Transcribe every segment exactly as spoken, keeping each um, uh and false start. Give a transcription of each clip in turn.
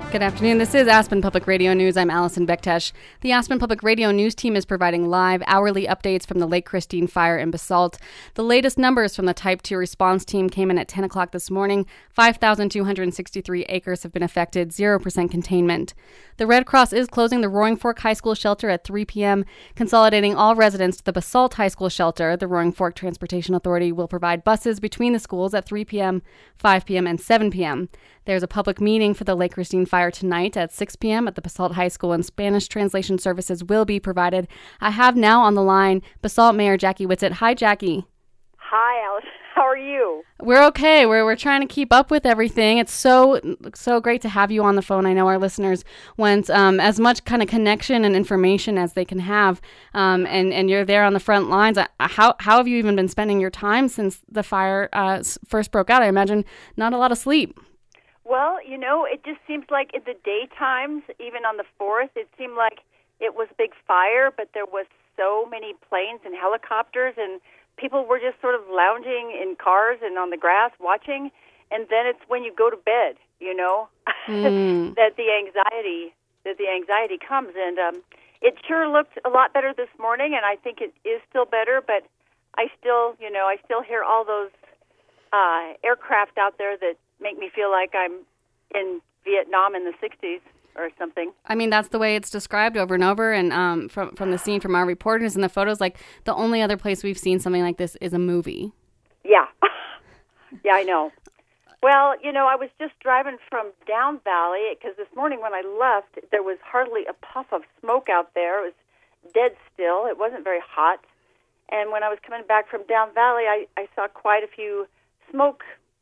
Good afternoon. This is Aspen Public Radio News. I'm Allison Bektesh. The Aspen Public Radio News team is providing live, hourly updates from the Lake Christine fire in Basalt. The latest numbers from the Type two response team came in at ten o'clock this morning. five thousand two hundred sixty-three acres have been affected, zero percent containment. The Red Cross is closing the Roaring Fork High School shelter at three p.m., consolidating all residents to the Basalt High School shelter. The Roaring Fork Transportation Authority will provide buses between the schools at three p.m., five p.m., and seven p.m. There's a public meeting for the Lake Christine fire tonight at six p.m. at the Basalt High School, and Spanish translation services will be provided. I have now on the line Basalt Mayor Jackie Whitsitt. Hi, Jackie. Hi, Alice. How are you? We're okay. We're we're trying to keep up with everything. It's so so great to have you on the phone. I know our listeners want um, as much kind of connection and information as they can have, um, and and you're there on the front lines. How how have you even been spending your time since the fire uh, first broke out? I imagine not a lot of sleep. Well, you know, it just seems like in the daytimes, even on the fourth, it seemed like it was a big fire, but there was so many planes and helicopters, and people were just sort of lounging in cars and on the grass watching. And then it's when you go to bed, you know, mm. that the anxiety that the anxiety comes. And um, it sure looked a lot better this morning, and I think it is still better. But I still, you know, I still hear all those uh, aircraft out there that make me feel like I'm in Vietnam in the sixties or something. I mean, that's the way it's described over and over, and um, from from the scene from our reporters and the photos, like the only other place we've seen something like this is a movie. Yeah. Yeah, I know. Well, you know, I was just driving from Down Valley, because this morning when I left, there was hardly a puff of smoke out there. It was dead still. It wasn't very hot. And when I was coming back from Down Valley, I, I saw quite a few smoke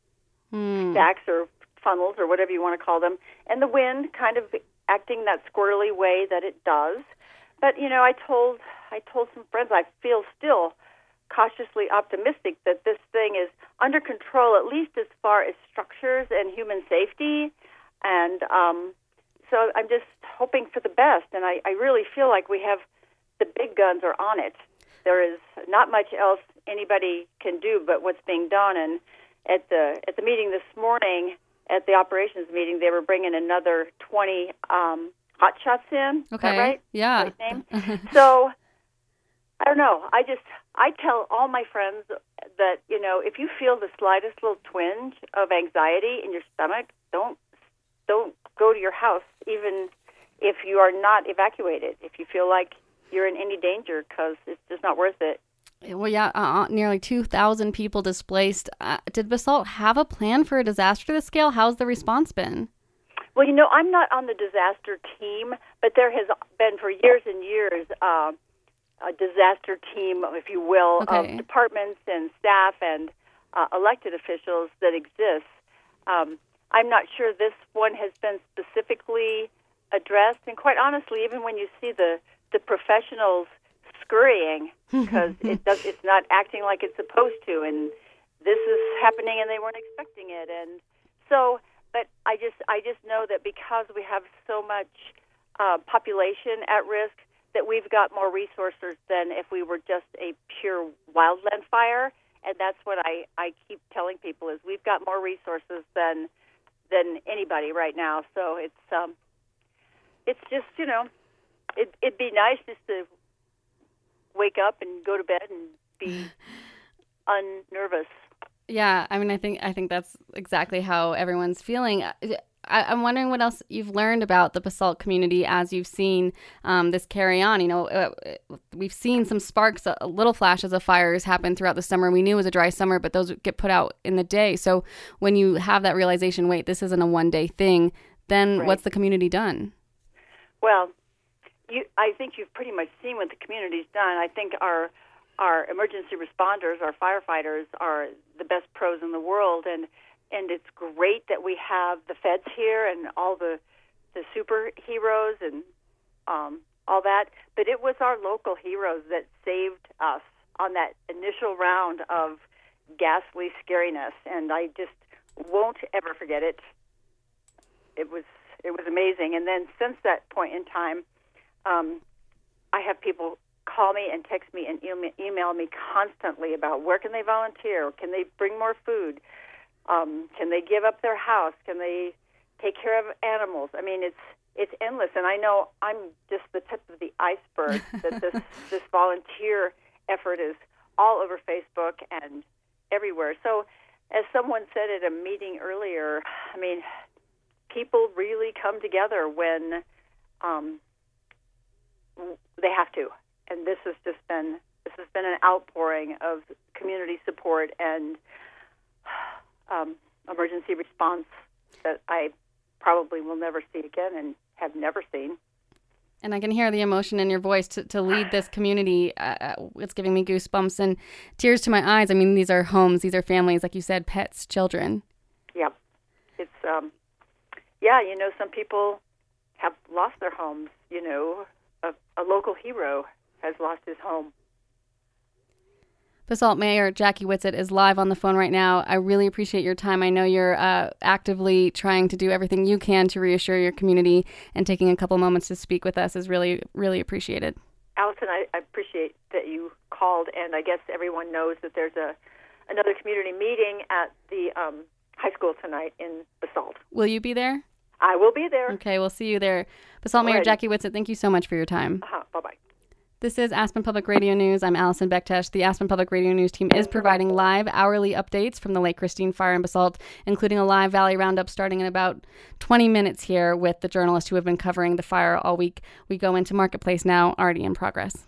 Mm. stacks or funnels or whatever you want to call them, and the wind kind of acting that squirrely way that it does. But, you know, I told I told some friends I feel still cautiously optimistic that this thing is under control, at least as far as structures and human safety. And um, so I'm just hoping for the best, and I, I really feel like we have the big guns are on it. There is not much else anybody can do but what's being done. And At the at the meeting this morning, at the operations meeting, they were bringing another twenty um, hot shots in. Okay. Is that right? Yeah. Right name? So, I don't know. I just, I tell all my friends that, you know, if you feel the slightest little twinge of anxiety in your stomach, don't, don't go to your house, even if you are not evacuated, if you feel like you're in any danger, because it's just not worth it. Well, yeah, uh, nearly two thousand people displaced. Uh, did Basalt have a plan for a disaster this scale? How's the response been? Well, you know, I'm not on the disaster team, but there has been for years and years uh, a disaster team, if you will, okay. of departments and staff and uh, elected officials that exists. Um, I'm not sure this one has been specifically addressed, and quite honestly, even when you see the, the professionals scurrying because it does, it's not acting like it's supposed to, and this is happening and they weren't expecting it. And so, but I just I just know that because we have so much uh, population at risk, that we've got more resources than if we were just a pure wildland fire. And that's what I, I keep telling people is we've got more resources than than anybody right now. So it's um it's just, you know, it it'd be nice just to wake up and go to bed and be unnervous. Yeah, I mean, I think I think that's exactly how everyone's feeling. I, I'm wondering what else you've learned about the Basalt community as you've seen um, this carry on. You know, uh, we've seen some sparks, uh, little flashes of fires happen throughout the summer. We knew it was a dry summer, but those get put out in the day. So when you have that realization, wait, this isn't a one-day thing, then right. What's the community done? Well, You, I think you've pretty much seen what the community's done. I think our our emergency responders, our firefighters, are the best pros in the world, and and it's great that we have the feds here and all the the superheroes and um, all that. But it was our local heroes that saved us on that initial round of ghastly scariness, and I just won't ever forget it. It was it was amazing, and then since that point in time. Um, I have people call me and text me and email me constantly about where can they volunteer, can they bring more food, um, can they give up their house, can they take care of animals. I mean, it's it's endless. And I know I'm just the tip of the iceberg, that this, this volunteer effort is all over Facebook and everywhere. So as someone said at a meeting earlier, I mean, people really come together when um, they have to. And this has just been this has been an outpouring of community support and um, emergency response that I probably will never see again and have never seen. And I can hear the emotion in your voice to, to lead this community. Uh, it's giving me goosebumps and tears to my eyes. I mean, these are homes, these are families, like you said, pets, children. Yeah. It's, um, yeah, you know, some people have lost their homes. You know, a, a local hero has lost his home. Basalt Mayor Jackie Whitsett is live on the phone right now. I really appreciate your time. I know you're uh, actively trying to do everything you can to reassure your community, and taking a couple moments to speak with us is really, really appreciated. Allison, I, I appreciate that you called, and I guess everyone knows that there's a another community meeting at the um, high school tonight in Basalt. Will you be there? I will be there. Okay, we'll see you there. Basalt Mayor Jackie Whitsett, thank you so much for your time. Uh-huh. Bye-bye. This is Aspen Public Radio News. I'm Allison Bektesh. The Aspen Public Radio News team is providing live hourly updates from the Lake Christine fire in Basalt, including a live Valley Roundup starting in about twenty minutes here with the journalists who have been covering the fire all week. We go into Marketplace now, already in progress.